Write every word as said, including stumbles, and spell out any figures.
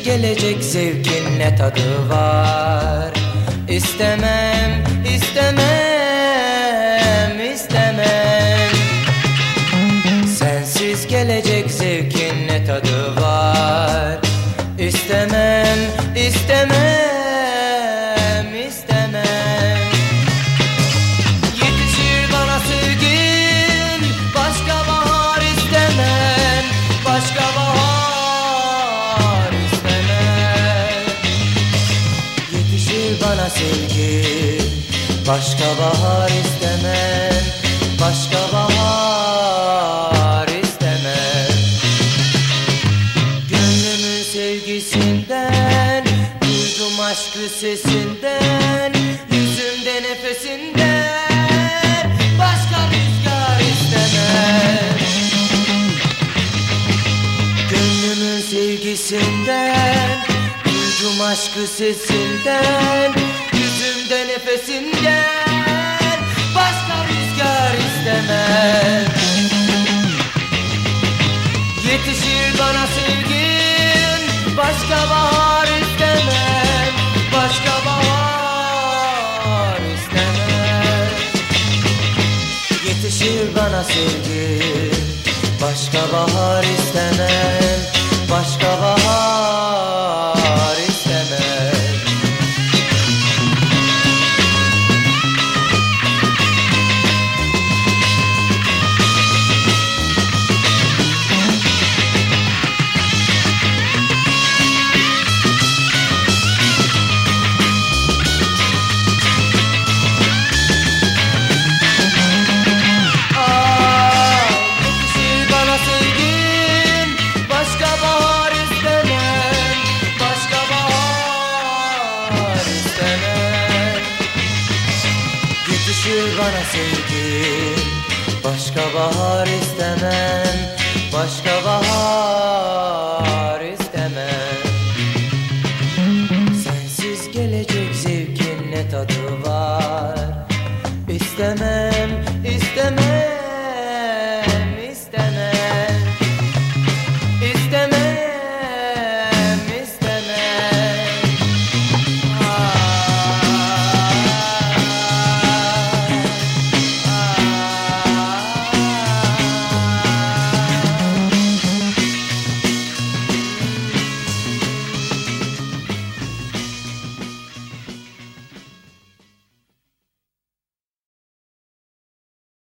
gelecek zevkin ne tadı var. İstemem, istemem, istemem. Sensiz gelecek zevkin ne tadı var. İstemem, istemem, istemem. Yetişir bana sevgin, başka bahar istemem, başka bahar istemem. Yetişir bana sevgin, başka bahar istemem, başka bahar istemem. Gönlümün sevgisinden, duydum aşkı sesinden, yüzümde nefesinden, başka rüzgar istemem. Gönlümün sevgisinden, duydum aşkı sesinden, yüzümde nefesinden, başka rüzgar istemem. Yetişir bana sevgin, başka bahar istemem, başka bahar istemem. Yetişir bana sevgin, başka bahar istemem, başka bahar istemem. Yetişir bana sevgin, başka bahar istemem, başka bahar.